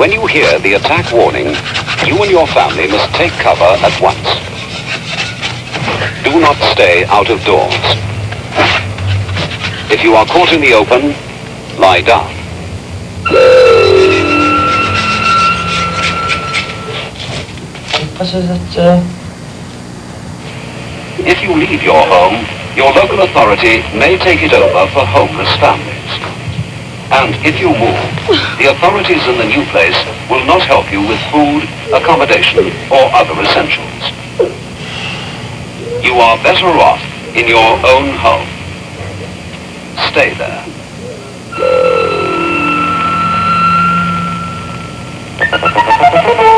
When you hear the attack warning, you and your family must take cover at once. Do not stay out of doors. If you are caught in the open, lie down. If you leave your home, your local authority may take it over for homeless families. And if you move, the authorities in the new place will not help you with food, accommodation, or other essentials. You are better off in your own home. Stay there.